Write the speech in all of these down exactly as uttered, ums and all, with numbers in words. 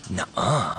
Nuh-uh.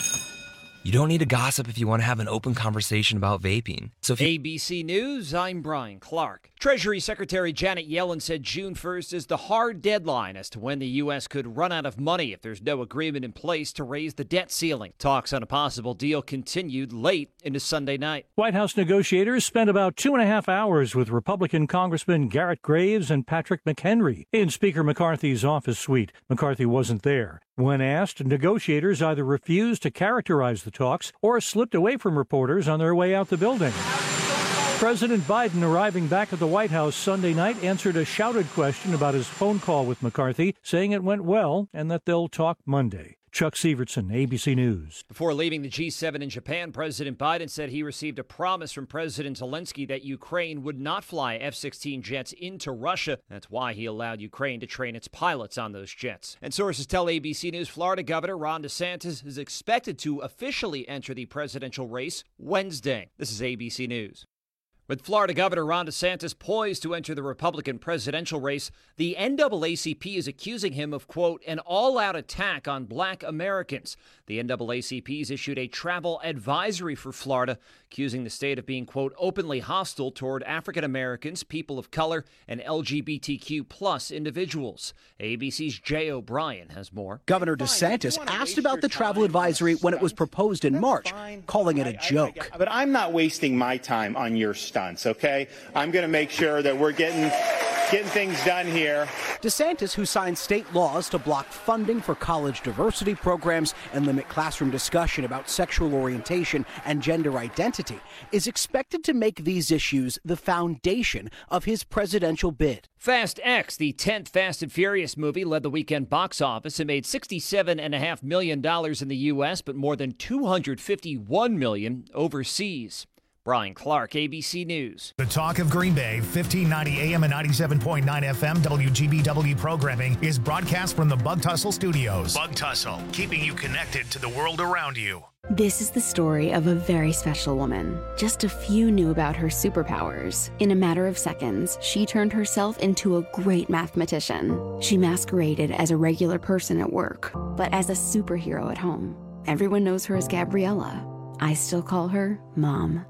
You don't need to gossip if you want to have an open conversation about vaping. So if you- A B C News, I'm Brian Clark. Treasury Secretary Janet Yellen said June first is the hard deadline as to when the U S could run out of money if there's no agreement in place to raise the debt ceiling. Talks on a possible deal continued late into Sunday night. White House negotiators spent about two and a half hours with Republican Congressman Garrett Graves and Patrick McHenry in Speaker McCarthy's office suite. McCarthy wasn't there. When asked, negotiators either refused to characterize the talks or slipped away from reporters on their way out the building. President Biden, arriving back at the White House Sunday night, answered a shouted question about his phone call with McCarthy, saying it went well and that they'll talk Monday. Chuck Severson, A B C News. Before leaving the G seven in Japan, President Biden said he received a promise from President Zelensky that Ukraine would not fly F sixteen jets into Russia. That's why he allowed Ukraine to train its pilots on those jets. And sources tell A B C News Florida Governor Ron DeSantis is expected to officially enter the presidential race Wednesday. This is A B C News. With Florida Governor Ron DeSantis poised to enter the Republican presidential race, the N double A C P is accusing him of, quote, an all-out attack on black Americans. The N double A C P has issued a travel advisory for Florida, accusing the state of being, quote, openly hostile toward African Americans, people of color, and L G B T Q plus individuals. A B C's Jay O'Brien has more. Governor DeSantis asked about the travel advisory when it was proposed in March, calling it a joke. But I'm not wasting my time on your stunts, okay? I'm going to make sure that we're getting getting things done here. DeSantis, who signed state laws to block funding for college diversity programs and limit classroom discussion about sexual orientation and gender identity, is expected to make these issues the foundation of his presidential bid. Fast X, the tenth Fast and Furious movie, led the weekend box office and made sixty-seven point five million dollars in the U S, but more than two hundred fifty-one million dollars overseas. Brian Clark, A B C News. The Talk of Green Bay, fifteen ninety A M and ninety-seven point nine F M W G B W programming is broadcast from the Bug Tussle Studios. Bug Tussle, keeping you connected to the world around you. This is the story of a very special woman. Just a few knew about her superpowers. In a matter of seconds, she turned herself into a great mathematician. She masqueraded as a regular person at work, but as a superhero at home. Everyone knows her as Gabriella. I still call her Mom.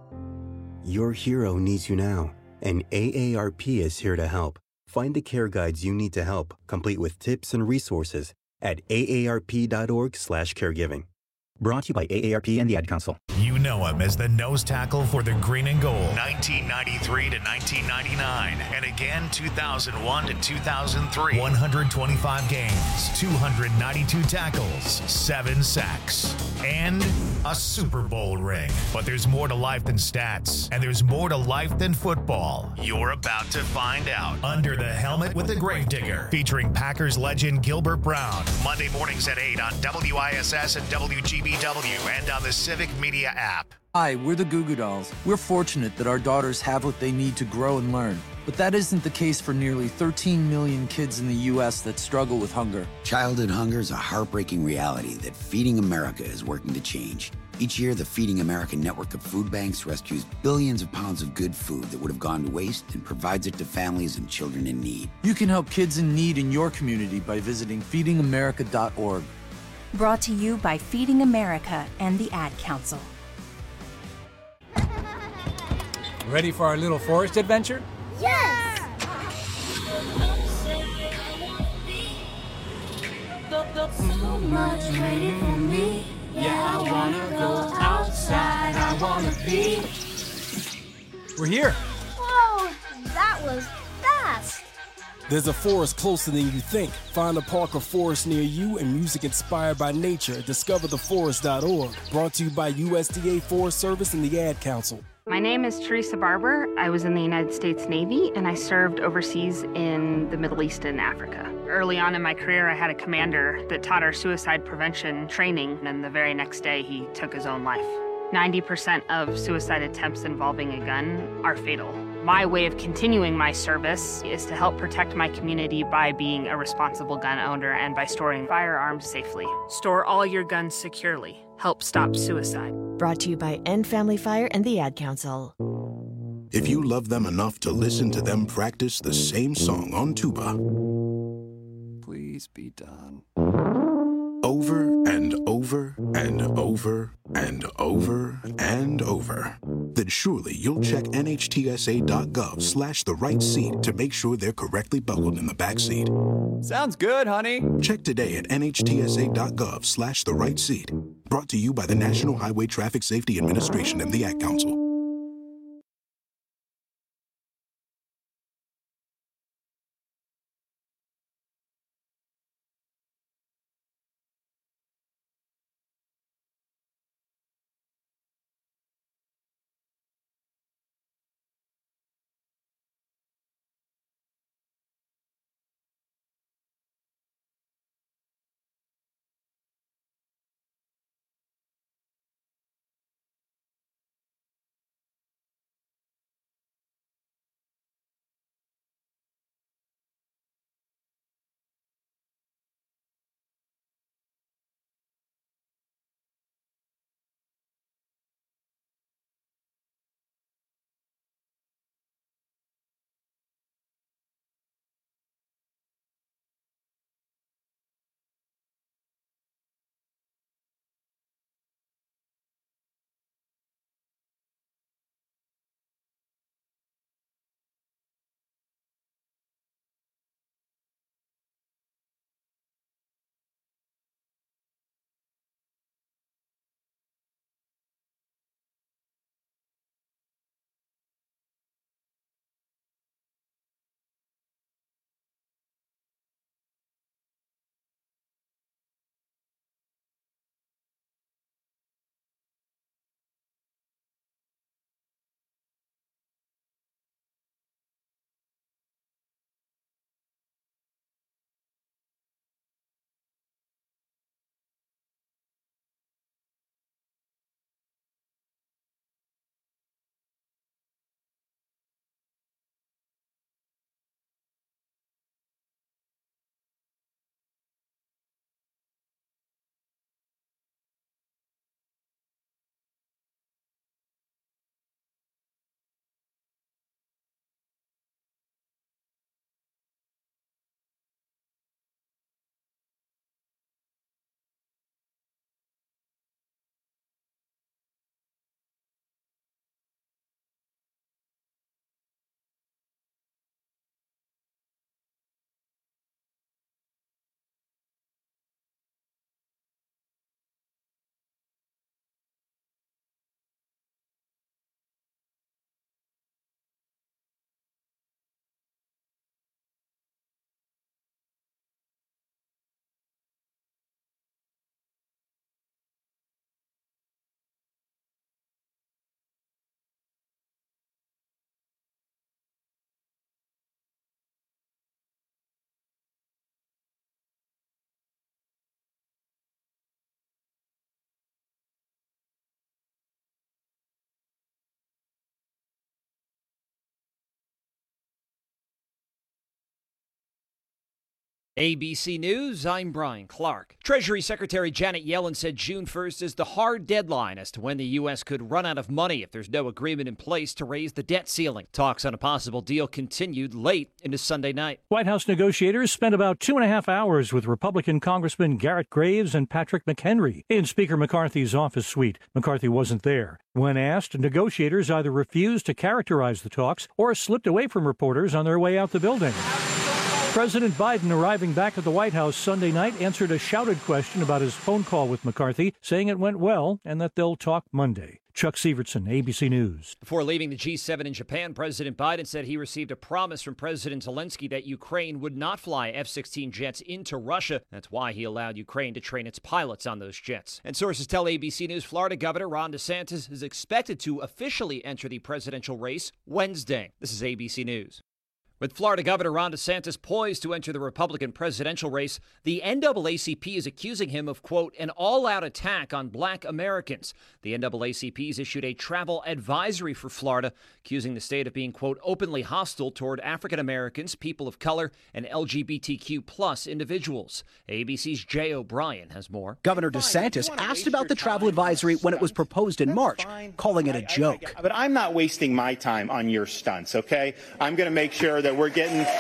Your hero needs you now, and A A R P is here to help. Find the care guides you need to help, complete with tips and resources at A A R P dot org slash caregiving. Brought to you by A A R P and the Ad Council. You know him as the nose tackle for the Green and Gold, nineteen ninety-three to nineteen ninety-nine, and again two thousand one to two thousand three. one hundred twenty-five games, two hundred ninety-two tackles, seven sacks, and a Super Bowl ring. But there's more to life than stats, and there's more to life than football. You're about to find out. Under the Helmet with the Gravedigger, featuring Packers legend Gilbert Brown. Monday mornings at eight on W I S S and W G B W and on the Civic Media app. Hi, we're the Goo Goo Dolls. We're fortunate that our daughters have what they need to grow and learn. But that isn't the case for nearly thirteen million kids in the U S that struggle with hunger. Childhood hunger is a heartbreaking reality that Feeding America is working to change. Each year, the Feeding America network of food banks rescues billions of pounds of good food that would have gone to waste and provides it to families and children in need. You can help kids in need in your community by visiting feeding america dot org. Brought to you by Feeding America and the Ad Council. Ready for our little forest adventure? Yes! So much waiting for me. Yeah, I wanna go outside. I wanna be. We're here. Whoa, that was fast. There's a forest closer than you think. Find a park or forest near you and music inspired by nature at discover the forest dot org. Brought to you by U S D A Forest Service and the Ad Council. My name is Teresa Barber. I was in the United States Navy, and I served overseas in the Middle East and Africa. Early on in my career, I had a commander that taught our suicide prevention training, and the very next day, he took his own life. ninety percent of suicide attempts involving a gun are fatal. My way of continuing my service is to help protect my community by being a responsible gun owner and by storing firearms safely. Store all your guns securely. Help stop suicide. Brought to you by End Family Fire and the Ad Council. If you love them enough to listen to them practice the same song on tuba, please be done. Over and over and over and over and over, then surely you'll check nhtsa.gov slash the right seat to make sure they're correctly buckled in the back seat. Sounds good, honey. Check today at nhtsa.gov slash the right seat. Brought to you by the National Highway Traffic Safety Administration and the Ad Council. A B C News, I'm Brian Clark. Treasury Secretary Janet Yellen said June first is the hard deadline as to when the U S could run out of money if there's no agreement in place to raise the debt ceiling. Talks on a possible deal continued late into Sunday night. White House negotiators spent about two and a half hours with Republican Congressman Garrett Graves and Patrick McHenry in Speaker McCarthy's office suite. McCarthy wasn't there. When asked, negotiators either refused to characterize the talks or slipped away from reporters on their way out the building. President Biden, arriving back at the White House Sunday night, answered a shouted question about his phone call with McCarthy, saying it went well and that they'll talk Monday. Chuck Severson, A B C News. Before leaving the G seven in Japan, President Biden said he received a promise from President Zelensky that Ukraine would not fly F sixteen jets into Russia. That's why he allowed Ukraine to train its pilots on those jets. And sources tell A B C News Florida Governor Ron DeSantis is expected to officially enter the presidential race Wednesday. This is A B C News. With Florida Governor Ron DeSantis poised to enter the Republican presidential race, the N double A C P is accusing him of, quote, an all-out attack on black Americans. The N double A C P has issued a travel advisory for Florida, accusing the state of being, quote, openly hostile toward African Americans, people of color, and L G B T Q plus individuals. A B C's Jay O'Brien has more. Governor DeSantis asked about the travel advisory when it was proposed in March, calling it a joke. But I'm not wasting my time on your stunts, okay? I'm going to make sure that we're getting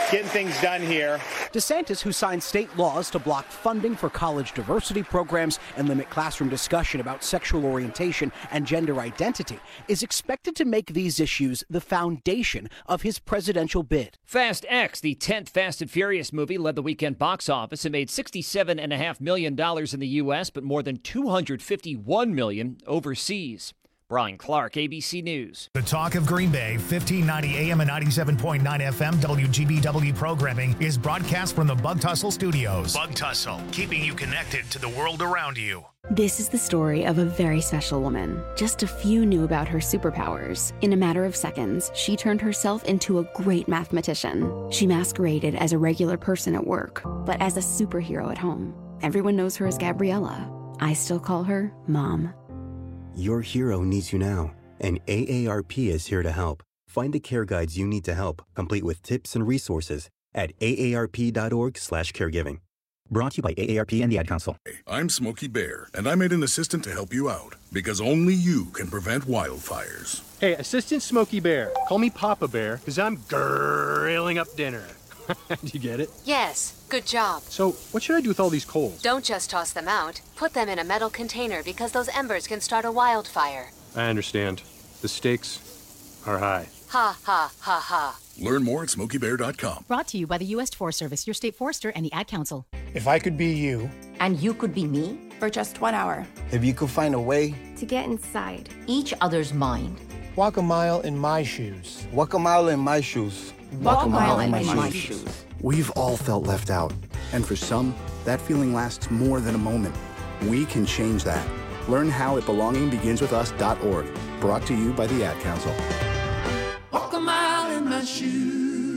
getting things done here. DeSantis, who signed state laws to block funding for college diversity programs and limit classroom discussion about sexual orientation and gender identity, is expected to make these issues the foundation of his presidential bid. Fast X, the tenth Fast and Furious movie, led the weekend box office and made sixty-seven point five million dollars in the U S, but more than two hundred fifty-one million dollars overseas. Brian Clark, A B C News. The Talk of Green Bay, fifteen ninety A M and ninety-seven point nine F M W G B W programming is broadcast from the Bug Tussle Studios. Bug Tussle, keeping you connected to the world around you. This is the story of a very special woman. Just a few knew about her superpowers. In a matter of seconds, she turned herself into a great mathematician. She masqueraded as a regular person at work, but as a superhero at home. Everyone knows her as Gabriella. I still call her Mom. Your hero needs you now, and A A R P is here to help. Find the care guides you need to help, complete with tips and resources at A A R P dot org slash caregiving. Brought to you by A A R P and the Ad Council. I'm Smokey Bear, and I made an assistant to help you out, because only you can prevent wildfires. Hey, Assistant Smokey Bear, call me Papa Bear, because I'm grilling up dinner. Do you get it? Yes, good job. So, what should I do with all these coals? Don't just toss them out. Put them in a metal container because those embers can start a wildfire. I understand. The stakes are high. Ha, ha, ha, ha. Learn more at smokey bear dot com. Brought to you by the U S Forest Service, your state forester, and the Ad Council. If I could be you. And you could be me for just one hour. If you could find a way to get inside each other's mind. Walk a mile in my shoes. Walk a mile in my shoes. Walk, Walk a mile, mile in, in my, my shoes. shoes. We've all felt left out. And for some, that feeling lasts more than a moment. We can change that. Learn how at belonging begins with us dot org. Brought to you by the Ad Council. Walk a mile in my shoes.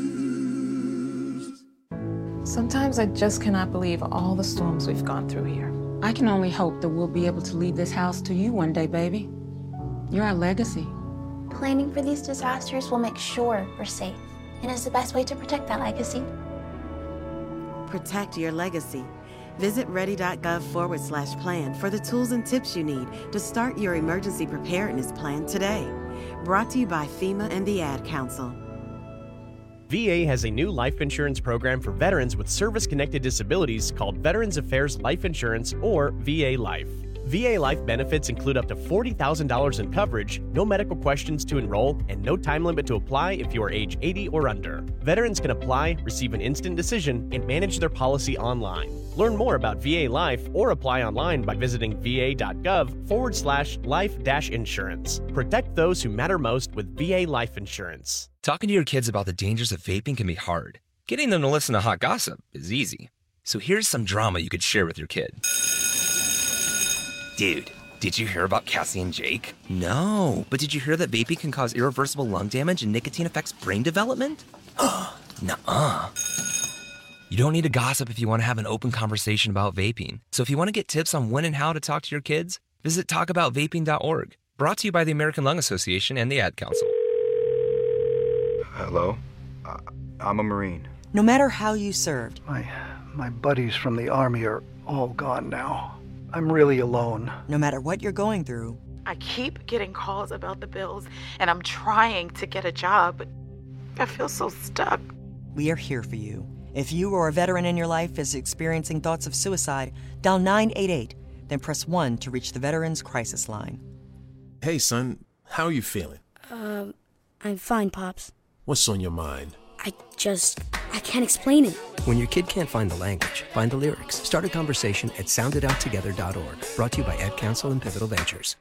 Sometimes I just cannot believe all the storms we've gone through here. I can only hope that we'll be able to leave this house to you one day, baby. You're our legacy. Planning for these disasters will make sure we're safe, and is the best way to protect that legacy. Protect your legacy. Visit ready.gov forward slash plan for the tools and tips you need to start your emergency preparedness plan today. Brought to you by FEMA and the Ad Council. V A has a new life insurance program for veterans with service-connected disabilities called Veterans Affairs Life Insurance, or V A Life. V A Life benefits include up to forty thousand dollars in coverage, no medical questions to enroll, and no time limit to apply if you are age eighty or under. Veterans can apply, receive an instant decision, and manage their policy online. Learn more about V A Life or apply online by visiting va.gov forward slash life dash insurance. Protect those who matter most with V A Life Insurance. Talking to your kids about the dangers of vaping can be hard. Getting them to listen to hot gossip is easy. So here's some drama you could share with your kid. Dude, did you hear about Cassie and Jake? No, but did you hear that vaping can cause irreversible lung damage and nicotine affects brain development? Nuh-uh. You don't need to gossip if you want to have an open conversation about vaping. So if you want to get tips on when and how to talk to your kids, visit talk about vaping dot org. Brought to you by the American Lung Association and the Ad Council. Hello? Uh, I'm a Marine. No matter how you served. My, my buddies from the Army are all gone now. I'm really alone. No matter what you're going through. I keep getting calls about the bills, and I'm trying to get a job, but I feel so stuck. We are here for you. If you or a veteran in your life is experiencing thoughts of suicide, dial nine eight eight, then press one to reach the Veterans Crisis Line. Hey, son, how are you feeling? Um, I'm fine, Pops. What's on your mind? I just, I can't explain it. When your kid can't find the language, find the lyrics. Start a conversation at sound it out together dot org. Brought to you by Ad Council and Pivotal Ventures.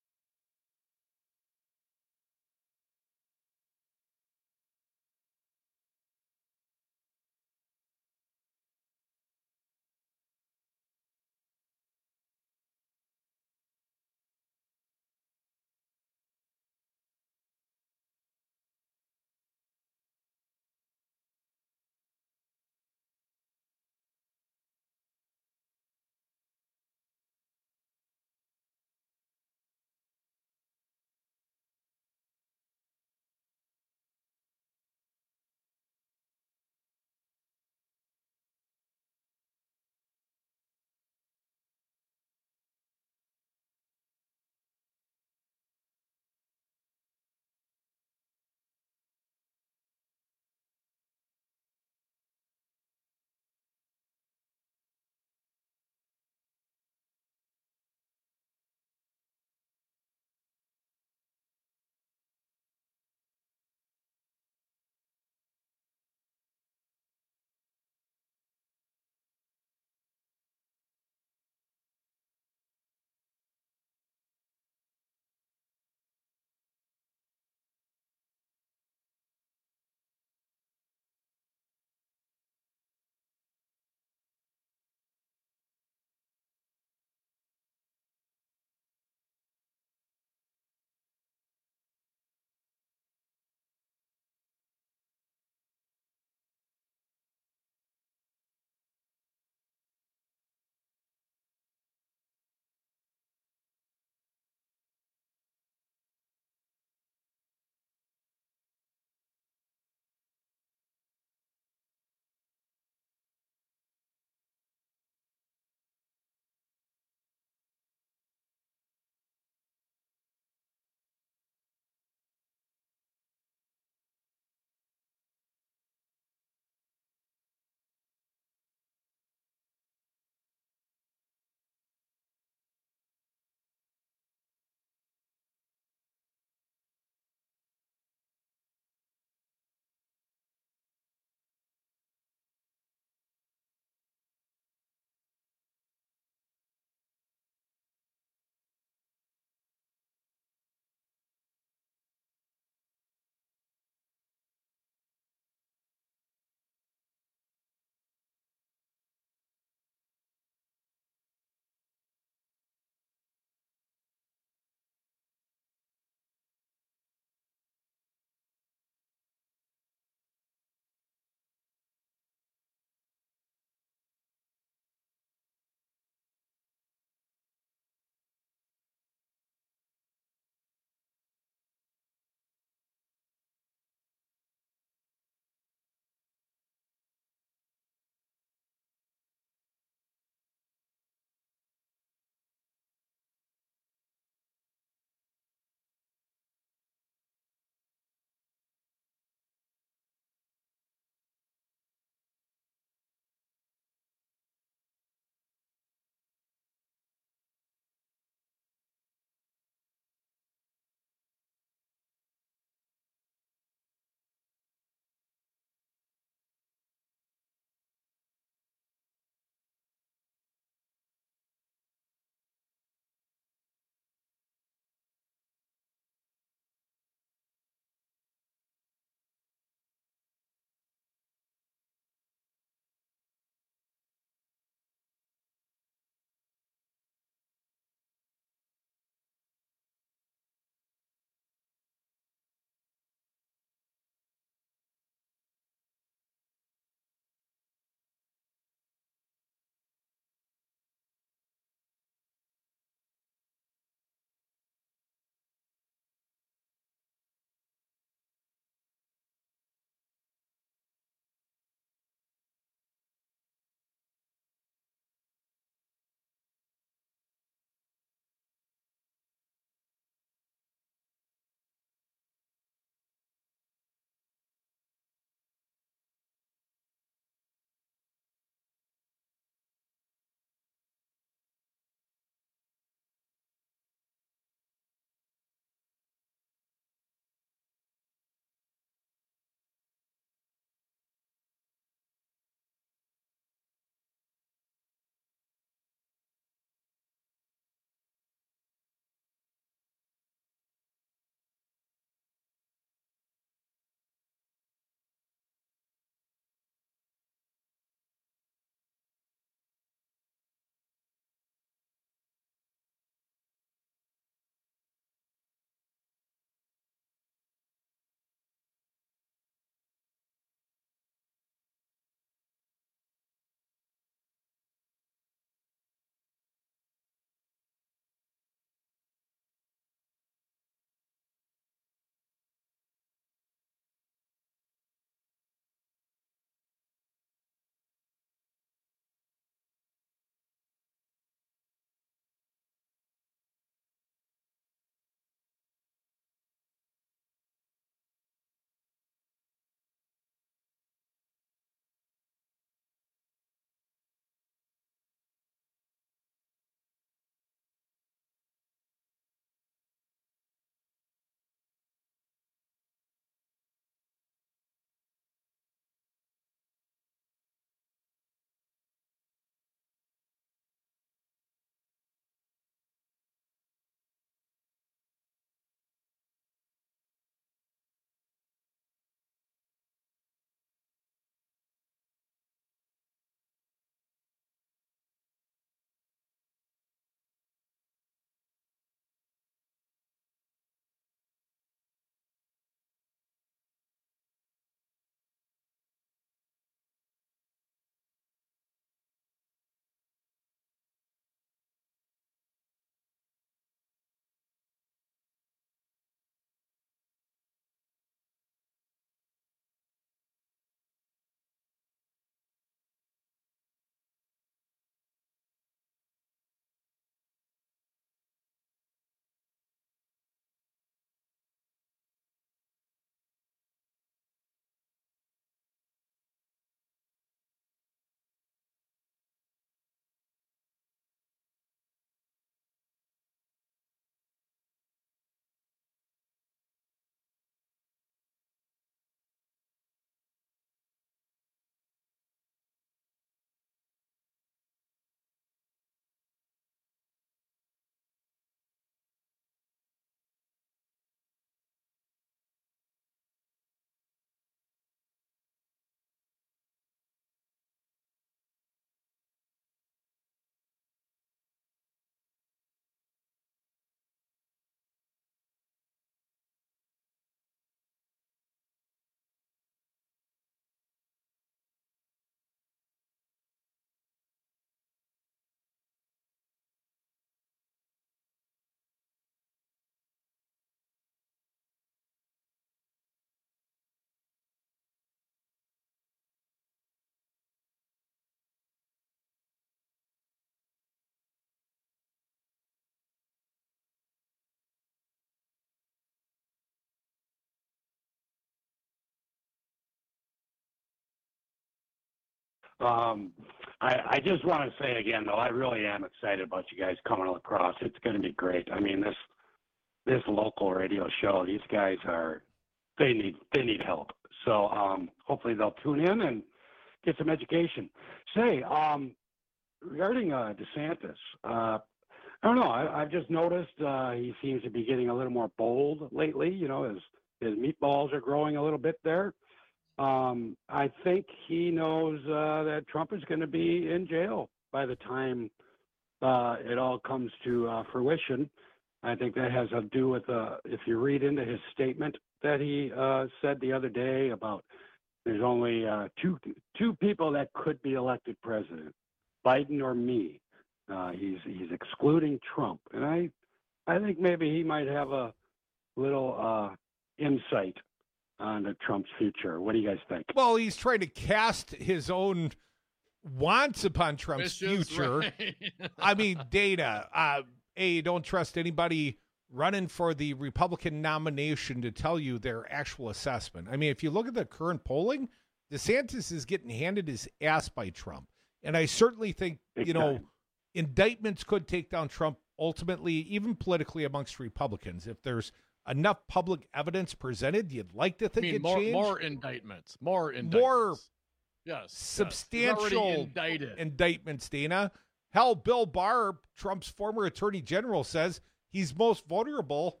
Um, I, I just want to say again, though, I really am excited about you guys coming to La Crosse. It's going to be great. I mean, this this local radio show, these guys are they need they need help. So um, hopefully they'll tune in and get some education. Say, um, regarding uh, DeSantis, uh, I don't know. I, I've just noticed uh, he seems to be getting a little more bold lately. You know, his his meatballs are growing a little bit there. Um, I think he knows uh, that Trump is going to be in jail by the time uh, it all comes to uh, fruition. I think that has to do with, uh, if you read into his statement that he uh, said the other day about there's only uh, two two people that could be elected president, Biden or me. Uh, he's he's excluding Trump, and I I think maybe he might have a little uh, insight on the Trump's future. What do you guys think? Well, he's trying to cast his own wants upon Trump's Wishes, future. right. I mean, Dana, uh, A, don't trust anybody running for the Republican nomination to tell you their actual assessment. I mean, if you look at the current polling, DeSantis is getting handed his ass by Trump. And I certainly think, you know, indictments could take down Trump ultimately, even politically amongst Republicans. If there's enough public evidence presented, you'd like to think I mean, it more, changed. more indictments. More indictments. More yes, substantial yes. Indicted. indictments, Dana. Hell, Bill Barr, Trump's former attorney general, says he's most vulnerable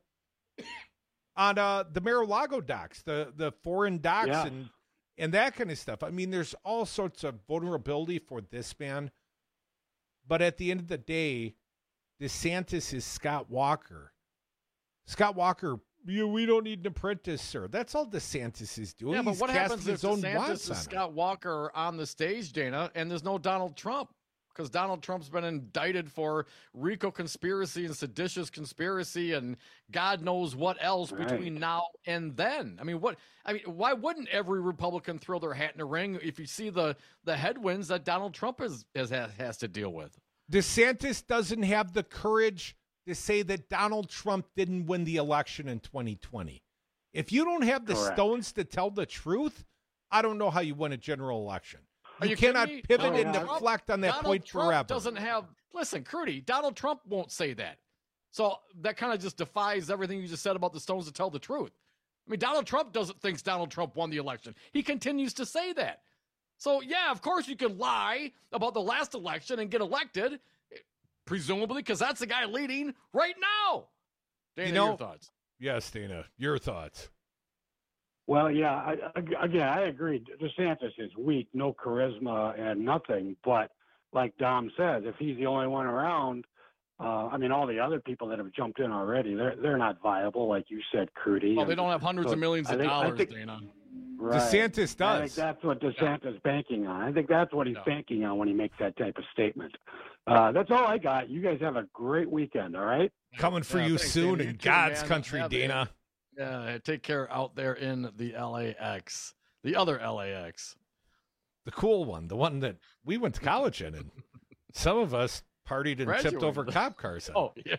on uh, the Mar-a-Lago docs, the, the foreign docs Yeah. and, and that kind of stuff. I mean, there's all sorts of vulnerability for this man. But at the end of the day, DeSantis is Scott Walker. Scott Walker, you, we don't need an apprentice, sir. That's all DeSantis is doing. Yeah, but He's what casting happens if his own DeSantis wants is on it. Scott Walker on the stage, Dana, and there's no Donald Trump? Because Donald Trump's been indicted for RICO conspiracy and seditious conspiracy and God knows what else Right. between now and then. I mean, what? I mean, why wouldn't every Republican throw their hat in the ring if you see the the headwinds that Donald Trump is, is has, has to deal with? DeSantis doesn't have the courage to say that Donald Trump didn't win the election in twenty twenty. If you don't have the Correct. stones to tell the truth, I don't know how you win a general election. Are You, you kidding cannot me? pivot Donald and Trump- deflect on that Donald point Trump forever. Doesn't have listen, Crudy. Donald Trump won't say that, so that kind of just defies everything you just said about the stones to tell the truth. I mean, Donald Trump doesn't thinks Donald Trump won the election. He continues to say that. So yeah, of course you can lie about the last election and get elected, presumably because that's the guy leading right now. Dana, You know- your thoughts? Yes, Dana, your thoughts. Well, yeah, I, I, again, I agree. DeSantis is weak, no charisma and nothing. But like Dom says, if he's the only one around, uh, I mean, all the other people that have jumped in already, they're they're not viable, like you said, Crudy. Well, they don't have hundreds So of millions I of think- I dollars, think- Dana. Right. DeSantis I think does. that's what DeSantis is banking on. I think that's what he's Yeah. banking on when he makes that type of statement. Uh, that's all I got. You guys have a great weekend, all right? Coming for Yeah, you thanks, soon Dana. in You too, God's man. country, Have a- Dana. Yeah, take care out there in the L A X, the other L A X. The cool one, the one that we went to college in, and some of us partied and tipped over Graduated. cop cars. on. Oh, yeah.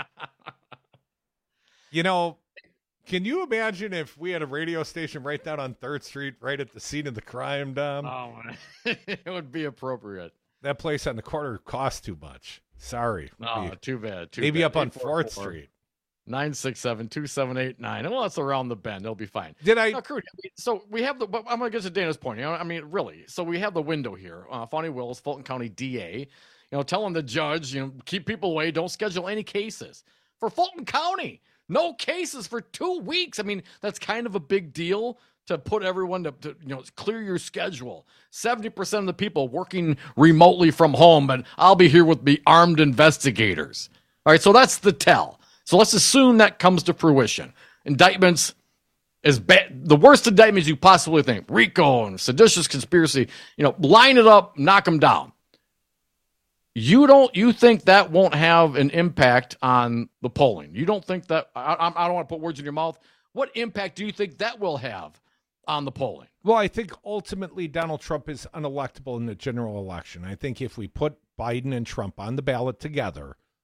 You know, can you imagine if we had a radio station right down on third Street, right at the scene of the crime, Dom? Oh, it would be appropriate. That place on the corner costs too much. Sorry. Oh, Maybe- too bad. Too Maybe bad. up on eight four fourth four, Street. nine six seven, two seven eight nine. Well, that's around the bend. It'll be fine. Did I? Now, Crudy, so we have the, but I'm going to get to Dana's point. You know, I mean, really. So we have the window here. Uh, Fonnie Willis, Fulton County D A, you know, telling the judge, you know, keep people away. Don't schedule any cases. For Fulton County, no cases for two weeks. I mean, that's kind of a big deal to put everyone to, to you know, clear your schedule. seventy percent of the people working remotely from home, and I'll be here with the armed investigators. All right, so that's the tell. So let's assume that comes to fruition. Indictments is bad, the worst indictments you possibly think. RICO and seditious conspiracy. You know, line it up, knock them down. You don't. You think that won't have an impact on the polling? You don't think that? I, I I don't want to put words in your mouth. What impact do you think that will have on the polling? Well, I think ultimately Donald Trump is unelectable in the general election. I think if we put Biden and Trump on the ballot together,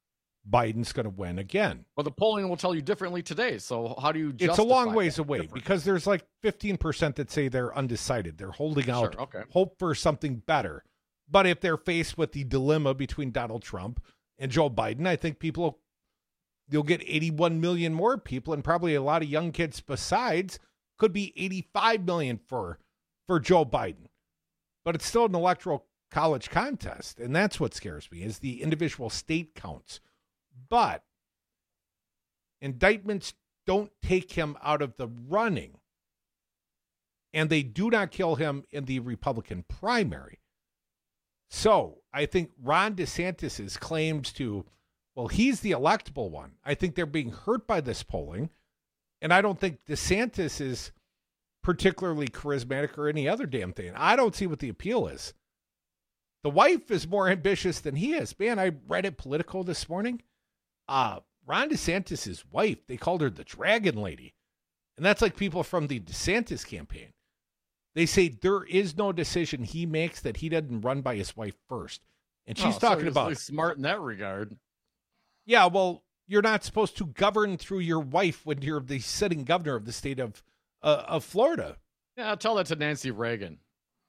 Biden's going to win again. Well, the polling will tell you differently today. So how do you justify It's a long ways that away difference? because there's like fifteen percent that say they're undecided. They're holding out Sure, okay. hope for something better. But if they're faced with the dilemma between Donald Trump and Joe Biden, I think people, you'll get eighty-one million more people, and probably a lot of young kids besides, could be eighty-five million for, for Joe Biden. But it's still an electoral college contest, and that's what scares me, is the individual state counts. But indictments don't take him out of the running, and they do not kill him in the Republican primary. So I think Ron DeSantis's claims to, well, he's the electable one, I think they're being hurt by this polling, and I don't think DeSantis is particularly charismatic or any other damn thing. I don't see what the appeal is. The wife is more ambitious than he is. Man, I read it Politico this morning. Uh, Ron DeSantis' wife, they called her the Dragon Lady. And that's like people from the DeSantis campaign. They say there is no decision he makes that he doesn't run by his wife first. And she's Oh, so talking he's about... really smart in that regard. Yeah, well, you're not supposed to govern through your wife when you're the sitting governor of the state of uh, of Florida. Yeah, tell that to Nancy Reagan.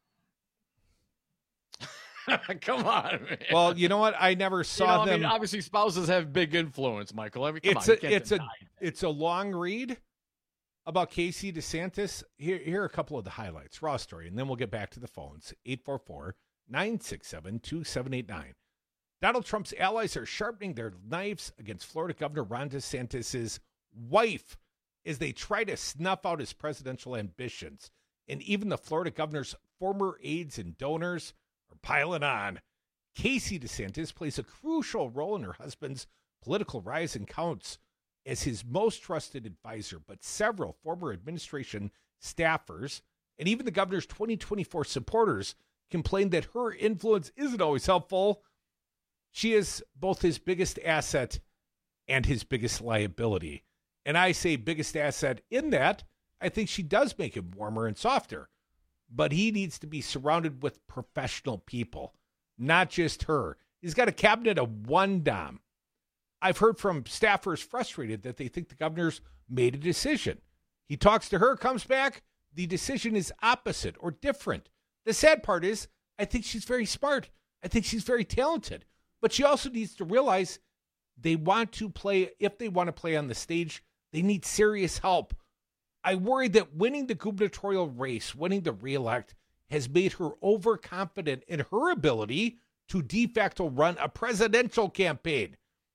Come on, man. Well, you know what? I never saw you know, them. I mean, obviously, spouses have big influence, Michael. I mean, come it's on, a you can't it's a deny that. it's a long read about Casey DeSantis. Here, here are a couple of the highlights. Raw story, and then we'll get back to the phones. eight four four, nine six seven, two seven eight nine. Donald Trump's allies are sharpening their knives against Florida Governor Ron DeSantis' wife as they try to snuff out his presidential ambitions. And even the Florida governor's former aides and donors are piling on. Casey DeSantis plays a crucial role in her husband's political rise and counts as his most trusted advisor, but several former administration staffers and even the governor's twenty twenty-four supporters complained that her influence isn't always helpful. She is both his biggest asset and his biggest liability. And I say biggest asset in that I think she does make him warmer and softer. But he needs to be surrounded with professional people, not just her. He's got a cabinet of one dom. I've heard from staffers frustrated that they think the governor's made a decision. He talks to her, comes back, the decision is opposite or different. The sad part is, I think she's very smart. I think she's very talented. But she also needs to realize they want to play, if they want to play on the stage, they need serious help. I worry that winning the gubernatorial race, winning the reelect, has made her overconfident in her ability to de facto run a presidential campaign.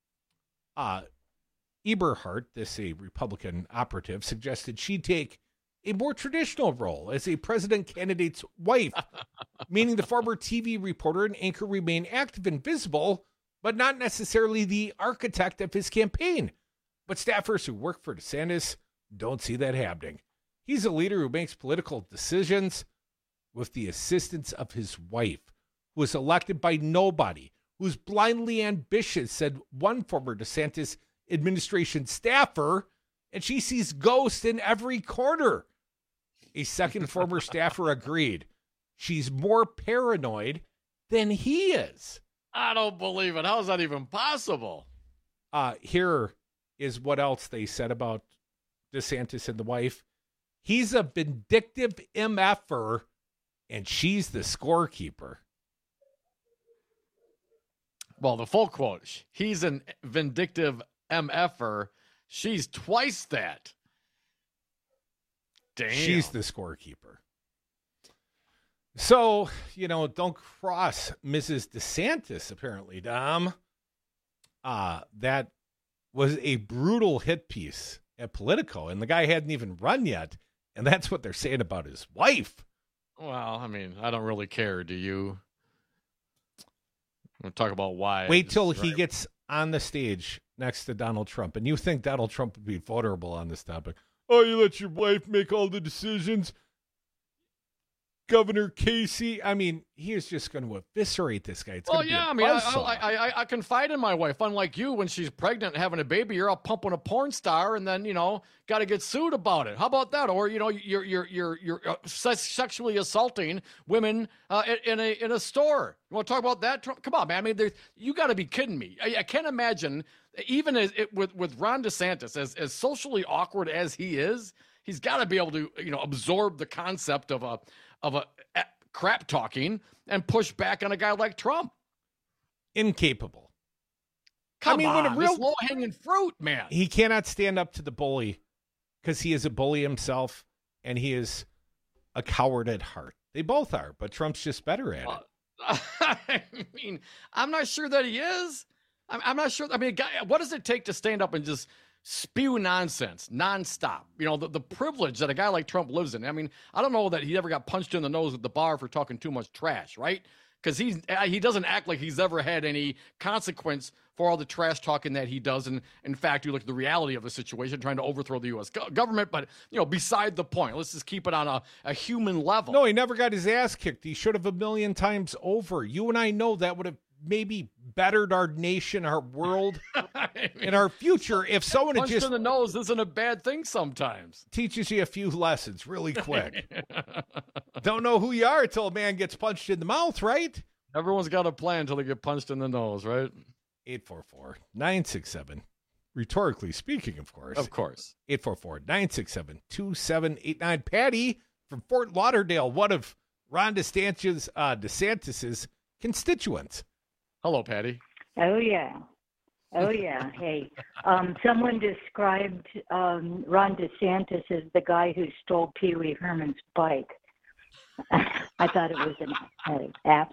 Uh, Eberhardt, this a Republican operative, suggested she take a more traditional role as a president candidate's wife, meaning the former T V reporter and anchor remain active and visible, but not necessarily the architect of his campaign. But staffers who work for DeSantis don't see that happening. He's a leader who makes political decisions with the assistance of his wife, who was elected by nobody, who's blindly ambitious, said one former DeSantis administration staffer, and she sees ghosts in every corner. A second former staffer agreed. She's more paranoid than he is. I don't believe it. How is that even possible? Uh, here is what else they said about DeSantis and the wife. He's a vindictive M F-er, and she's the scorekeeper. Well, the full quote, he's an vindictive M F-er. She's twice that. Damn. She's the scorekeeper. So, you know, don't cross Missus DeSantis, apparently, Dom. Uh, that was a brutal hit piece at Politico, and the guy hadn't even run yet, and that's what they're saying about his wife. Well, I mean, I don't really care, do you? We'll talk about why. Wait till right. he gets on the stage next to Donald Trump, and you think Donald Trump would be vulnerable on this topic. Oh, you let your wife make all the decisions? Governor Casey. I mean, he is just going to eviscerate this guy. It's Well, gonna be yeah, a I mean, I, buzzsaw. I, I, I confide in my wife. Unlike you, when she's pregnant and having a baby, you're out pumping a porn star, and then you know, got to get sued about it. How about that? Or you know, you're you're you're you're uh, se- sexually assaulting women uh, in, in a in a store. You want to talk about that? Trump? Come on, man. I mean, there's, you got to be kidding me. I, I can't imagine, even as it, with with Ron DeSantis, as as socially awkward as he is, he's got to be able to you know absorb the concept of a of a. a crap talking and push back on a guy like Trump. Incapable. Come I mean, on, when a real low hanging fruit, man. He cannot stand up to the bully because he is a bully himself, and he is a coward at heart. They both are, but Trump's just better at it. Uh, I mean, I'm not sure that he is. I'm, I'm not sure. I mean, guy, what does it take to stand up and just spew nonsense nonstop? You know, the, the privilege that a guy like Trump lives in. I mean, I don't know that he ever got punched in the nose at the bar for talking too much trash, right? Because he's he doesn't act like he's ever had any consequence for all the trash talking that he does. And in fact, you look at the reality of the situation, trying to overthrow the U S go- government. But, you know, beside the point, let's just keep it on a, a human level. No, he never got his ass kicked. He should have a million times over. You and I know that would have maybe bettered our nation, our world, I mean, and our future if someone had punched just in the nose isn't a bad thing sometimes. Teaches you a few lessons really quick. Don't know who you are until a man gets punched in the mouth, right? Everyone's got a plan until they get punched in the nose, right? eight four four, nine six seven, rhetorically speaking, of course. Of course. eight four four, nine six seven, two seven eight nine. Patty from Fort Lauderdale, one of Ron DeSantis' uh, DeSantis's constituents. Hello, Patty. Oh, yeah. Oh, yeah. Hey, um, someone described um, Ron DeSantis as the guy who stole Pee Wee Herman's bike. I thought it was an uh, app.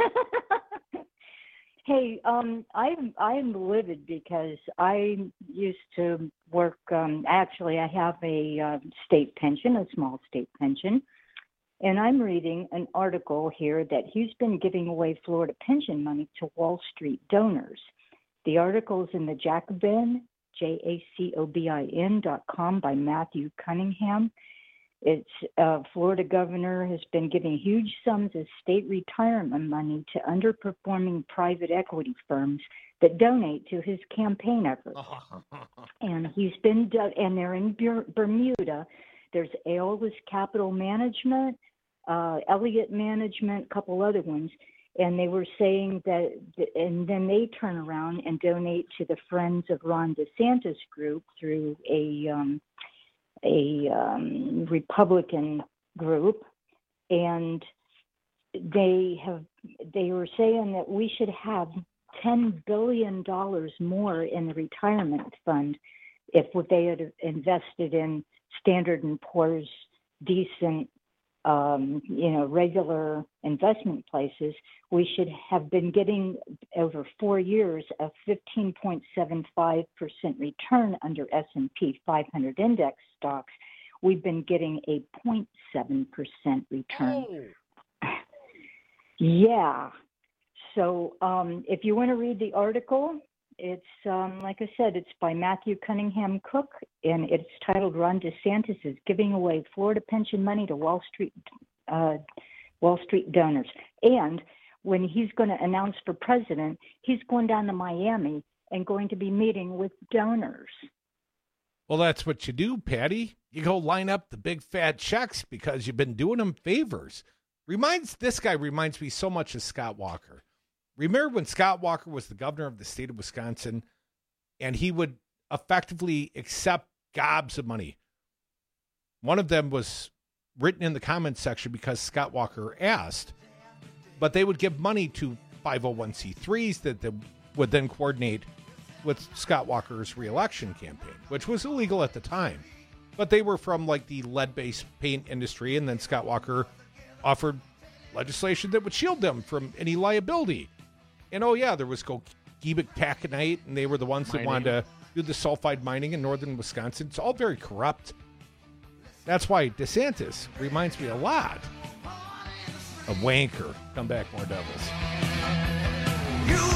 Hey, um, I'm I'm livid because I used to work. Um, actually, I have a uh, state pension, a small state pension. And I'm reading an article here that he's been giving away Florida pension money to Wall Street donors. The article's in the Jacobin, J A C O B I N dot com by Matthew Cunningham. It's uh, Florida governor has been giving huge sums of state retirement money to underperforming private equity firms that donate to his campaign efforts. And he's been, and they're in Bermuda. There's Aeolus Capital Management, uh, Elliott Management, a couple other ones. And they were saying that, and then they turn around and donate to the Friends of Ron DeSantis group through a um, a um, Republican group. And they have they were saying that we should have ten billion dollars more in the retirement fund if they had invested in Standard and Poor's decent, um, you know, regular investment places. We should have been getting over four years a fifteen point seven five percent return under S and P five hundred index stocks. We've been getting a zero point seven percent return. Oh. Yeah. So um, if you want to read the article, it's, um, like I said, it's by Matthew Cunningham Cook, and it's titled Ron DeSantis is Giving Away Florida Pension Money to Wall Street uh, Wall Street Donors. And when he's going to announce for president, he's going down to Miami and going to be meeting with donors. Well, that's what you do, Patty. You go line up the big fat checks because you've been doing them favors. Reminds This guy reminds me so much of Scott Walker. Remember when Scott Walker was the governor of the state of Wisconsin, and he would effectively accept gobs of money? One of them was written in the comments section because Scott Walker asked, but they would give money to five oh one c threes that they would then coordinate with Scott Walker's reelection campaign, which was illegal at the time. But they were from like the lead-based paint industry, and then Scott Walker offered legislation that would shield them from any liability. And oh yeah, there was Gogebic taconite, and they were the ones mining. that wanted to do the sulfide mining in northern Wisconsin. It's all very corrupt. That's why DeSantis reminds me a lot of Wanker. Come back, more Devils.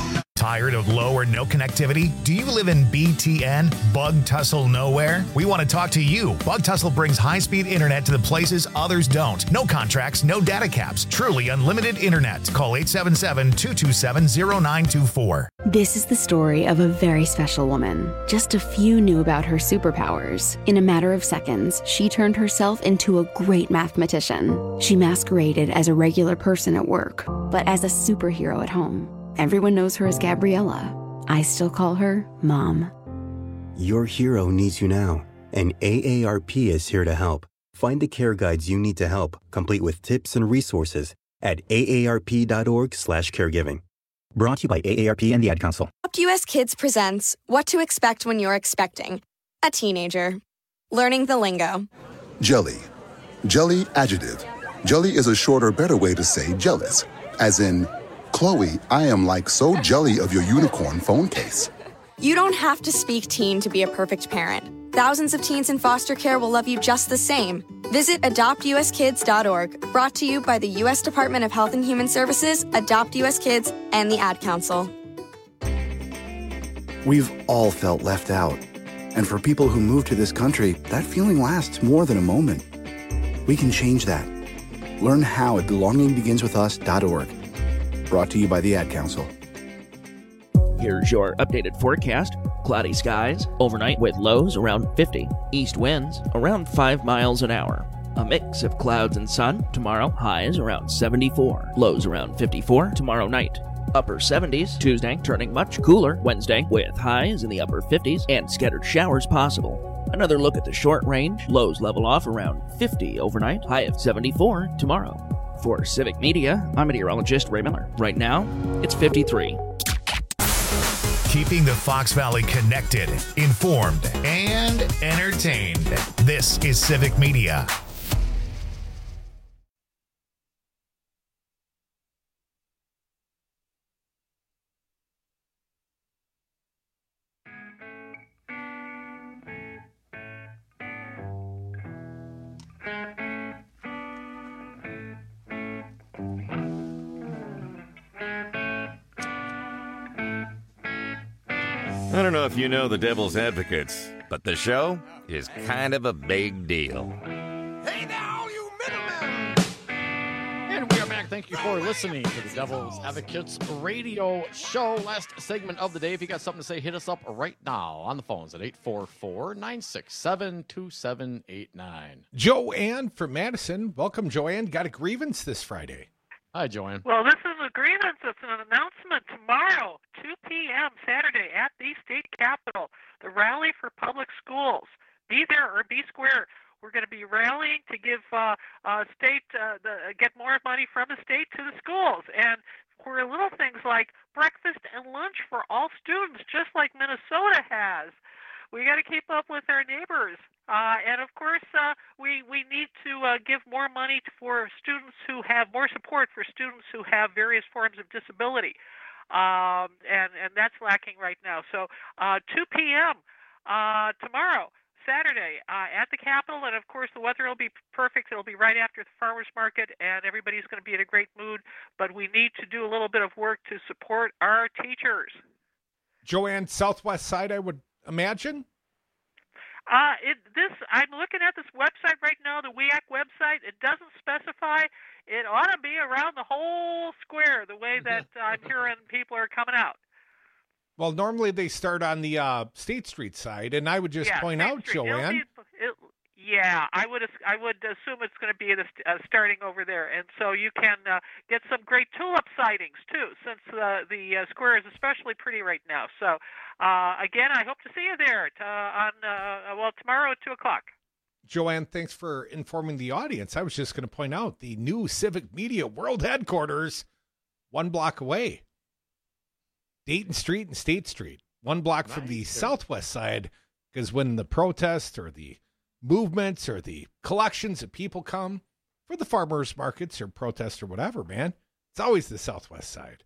Tired of low or no connectivity? Do you live in B T N, Bug Tussle Nowhere? We want to talk to you. Bug Tussle brings high-speed internet to the places others don't. No contracts, no data caps. Truly unlimited internet. Call eight seven seven, two two seven, zero nine two four. This is the story of a very special woman. Just a few knew about her superpowers. In a matter of seconds, she turned herself into a great mathematician. She masqueraded as a regular person at work, but as a superhero at home. Everyone knows her as Gabriella. I still call her Mom. Your hero needs you now, and A A R P is here to help. Find the care guides you need to help, complete with tips and resources at A A R P dot org slash caregiving. Brought to you by A A R P and the Ad Council. Adopt U S Kids presents What to Expect When You're Expecting a Teenager. Learning the lingo. Jelly. Jelly adjective. Jelly is a shorter, better way to say jealous. As in, Chloe, I am like so jelly of your unicorn phone case. You don't have to speak teen to be a perfect parent. Thousands of teens in foster care will love you just the same. Visit adopt U S kids dot org. Brought to you by the U S Department of Health and Human Services, Adopt U S Kids, and the Ad Council. We've all felt left out. And for people who move to this country, that feeling lasts more than a moment. We can change that. Learn how at belonging begins with us dot org. Brought to you by the Ad Council. Here's your updated forecast. Cloudy skies, overnight with lows around fifty. East winds around five miles an hour. A mix of clouds and sun. Tomorrow, highs around seventy-four. Lows around fifty-four tomorrow night. Upper seventies Tuesday, turning much cooler Wednesday with highs in the upper fifties and scattered showers possible. Another look at the short range. Lows level off around fifty overnight. High of seventy-four tomorrow. For Civic Media, I'm meteorologist Ray Miller. Right now, it's fifty-three. Keeping the Fox Valley connected, informed, and entertained. This is Civic Media. I don't know if you know the Devil's Advocates, but the show is kind of a big deal. And we are back. Thank you for listening to the Devil's Advocates radio show. Last segment of the day. If you got something to say, hit us up right now on the phones at eight four four, nine six seven, two seven eight nine. Joanne from Madison. Welcome, Joanne. Got a grievance this Friday. Hi, Joanne. Well, this is a grievance. It's an announcement tomorrow, two p.m. Saturday at the state capitol, the Rally for Public Schools. Be there or be square. We're going to be rallying to give uh, uh, state uh, the, get more money from the state to the schools, and for little things like breakfast and lunch for all students, just like Minnesota has. We got to keep up with our neighbors, uh, and of course, uh, we we need to uh, give more money for students who have more support for students who have various forms of disability, um, and and that's lacking right now. So, uh, two p.m. Uh, tomorrow, Saturday, uh, at the Capitol, and of course, the weather will be perfect. It'll be right after the farmers market, and everybody's going to be in a great mood. But we need to do a little bit of work to support our teachers. Joanne, Southwest Side, I would imagine? Uh, it, this I'm looking at this website right now, the W E A C website. It doesn't specify. It ought to be around the whole square, the way that I'm hearing people are coming out. Well, normally they start on the uh, State Street side, and I would just yeah, point State out, Street. Joanne. Be, it, yeah, I would I would assume it's going to be the, uh, starting over there, and so you can uh, get some great tulip sightings too, since uh, the uh, square is especially pretty right now. So. Uh, again, I hope to see you there to, on, uh, well, tomorrow at two o'clock. Joanne, thanks for informing the audience. I was just going to point out the new Civic Media World Headquarters, one block away. Dayton Street and State Street, one block nice. From the Southwest side, because when the protests or the movements or the collections of people come for the farmers markets or protests or whatever, man, it's always the Southwest side.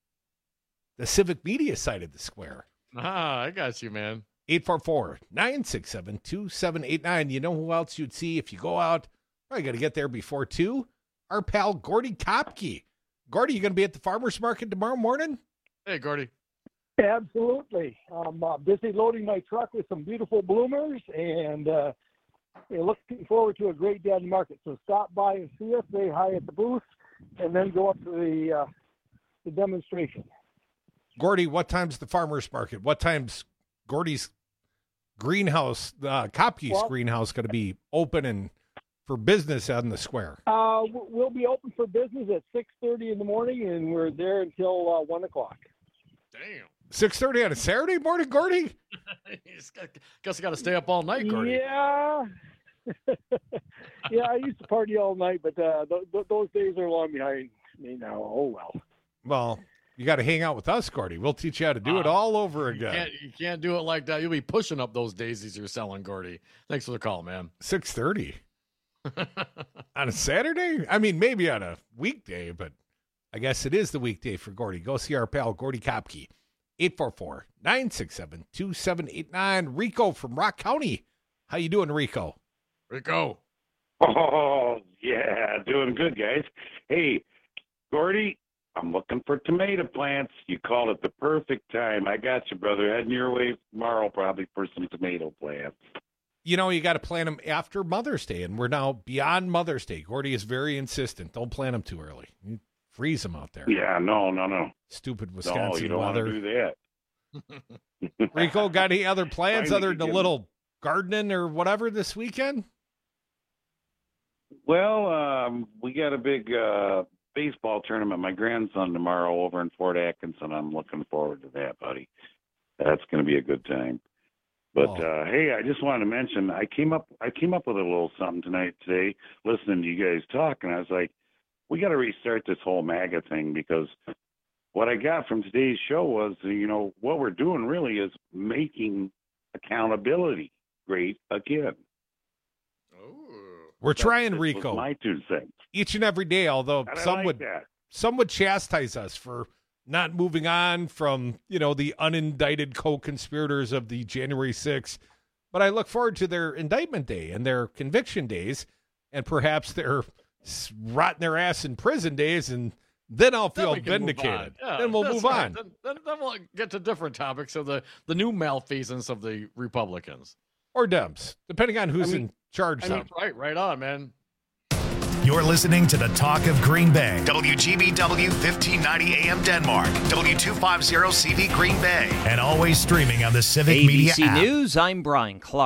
The Civic Media side of the square. Ah, I got you, man. eight four four, nine six seven, two seven eight nine. You know who else you'd see if you go out? Probably got to get there before two. Our pal, Gordy Kopke. Gordy, you going to be at the farmer's market tomorrow morning? Hey, Gordy. Absolutely. I'm uh, busy loading my truck with some beautiful bloomers, and uh, we're looking forward to a great day on the market. So stop by and see us, say hi at the booth, and then go up to the, uh, the demonstration. Gordy, what time's the farmer's market? What time's Gordy's greenhouse, uh, Kopke's Well- greenhouse, going to be open and for business on the square? Uh, we'll be open for business at six thirty in the morning, and we're there until uh, one o'clock. Damn. six thirty on a Saturday morning, Gordy? Guess I got to stay up all night, Gordy. Yeah. yeah, I used to party all night, but uh, th- th- those days are long behind me now. Oh, well. Well, you got to hang out with us, Gordy. We'll teach you how to do it Uh, all over You again. can't, you can't do it like that. You'll be pushing up those daisies you're selling, Gordy. Thanks for the call, man. six thirty on a Saturday? I mean, maybe on a weekday, but I guess it is the weekday for Gordy. Go see our pal, Gordy Kopke. eight four four, nine six seven, two seven eight nine. Rico from Rock County. How you doing, Rico? Rico. Oh, yeah, doing good, guys. Hey, Gordy, I'm looking for tomato plants. You called it the perfect time. I got you, brother. Heading your way tomorrow probably for some tomato plants. You know, you got to plant them after Mother's Day, and we're now beyond Mother's Day. Gordy is very insistent. Don't plant them too early. You freeze them out there. Yeah, no, no, no. Stupid No, Wisconsin you don't weather. want to do that. Rico, got any other plans Fine, other you than a can- little gardening or whatever this weekend? Well, um, we got a big uh, baseball tournament. My grandson tomorrow over in Fort Atkinson. I'm looking forward to that, buddy. That's going to be a good time. But Oh. uh, hey, I just wanted to mention I came up I came up with a little something tonight today, listening to you guys talk, and I was like, we got to restart this whole MAGA thing, because what I got from today's show was, you know, what we're doing really is making accountability great again. We're trying, This was Rico. my two cents. Each and every day, although And I some like would that. some would chastise us for not moving on from, you know, the unindicted co-conspirators of the January sixth. But I look forward to their indictment day and their conviction days, and perhaps their s- rotting their ass in prison days, and then I'll Then feel we can move vindicated. on. Yeah, then we'll that's move right. on. Then, then, then we'll get to different topics of the, the new malfeasance of the Republicans. Or Dems, depending on who's I mean- in charge. I mean, of. right, right on, man. You're listening to the Talk of Green Bay. W G B W fifteen ninety A M Denmark. W two fifty C V Green Bay. And always streaming on the Civic A B Media C app. News, I'm Brian Clark.